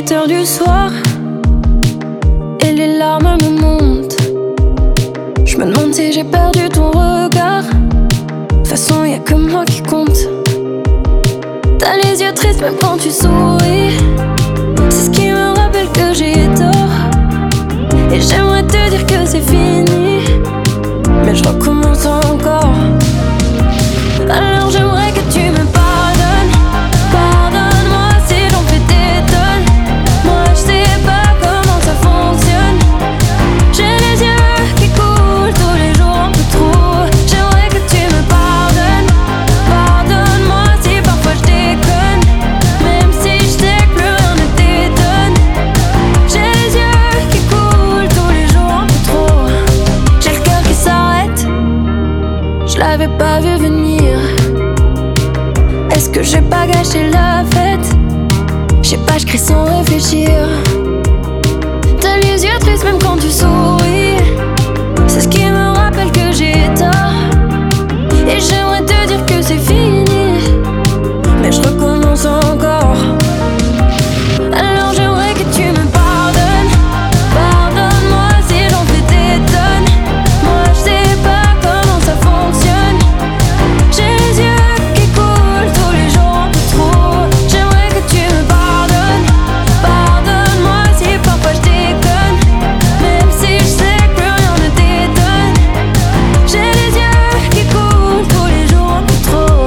8h du soir et les larmes me montent. Je me demande si j'ai perdu ton regard. De toute façon y'a que moi qui compte. T'as les yeux tristes même quand tu souris. C'est ce qui me rappelle que j'ai tort. Et j'aimerais te dire que c'est fini, mais je recommence encore. Alors j'aimerais que tu me pardonnes. Pardonne-moi si j'en fais des tonnes. Moi je sais pas comment ça fonctionne. J'ai les yeux qui coulent tous les jours un peu trop. J'aimerais que tu me pardonnes. Pardonne-moi si parfois je déconne, même si je sais que plus rien ne t'étonne. J'ai les yeux qui coulent tous les jours un peu trop. J'ai le cœur qui s'arrête, je l'avais pas vu venir. Est-ce que j'ai pas gâché la fête? Je sais pas, je crie sans réfléchir. T'as les yeux tristes même quand tu souris. C'est ce qui me rappelle que j'ai tort. Et j'aimerais te dire que c'est fini, mais je recommence encore. Alors j'aimerais que tu me pardonnes. Pardonne-moi si j'en fais des tonnes. Moi je sais pas comment ça fonctionne. J'ai les yeux qui coulent tous les jours un peu trop. J'aimerais que tu me pardonnes. Pardonne-moi si parfois je déconne, même si je sais que plus rien ne t'étonne. J'ai les yeux qui coulent tous les jours un peu trop.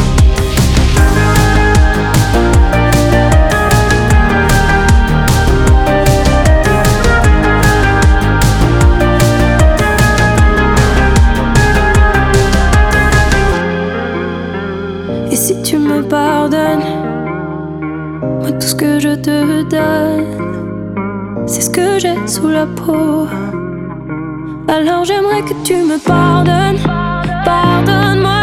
Et si tu me pardonnes, moi tout ce que je te donne, c'est ce que j'ai sous la peau. Alors j'aimerais que tu me pardonnes. Pardonne-moi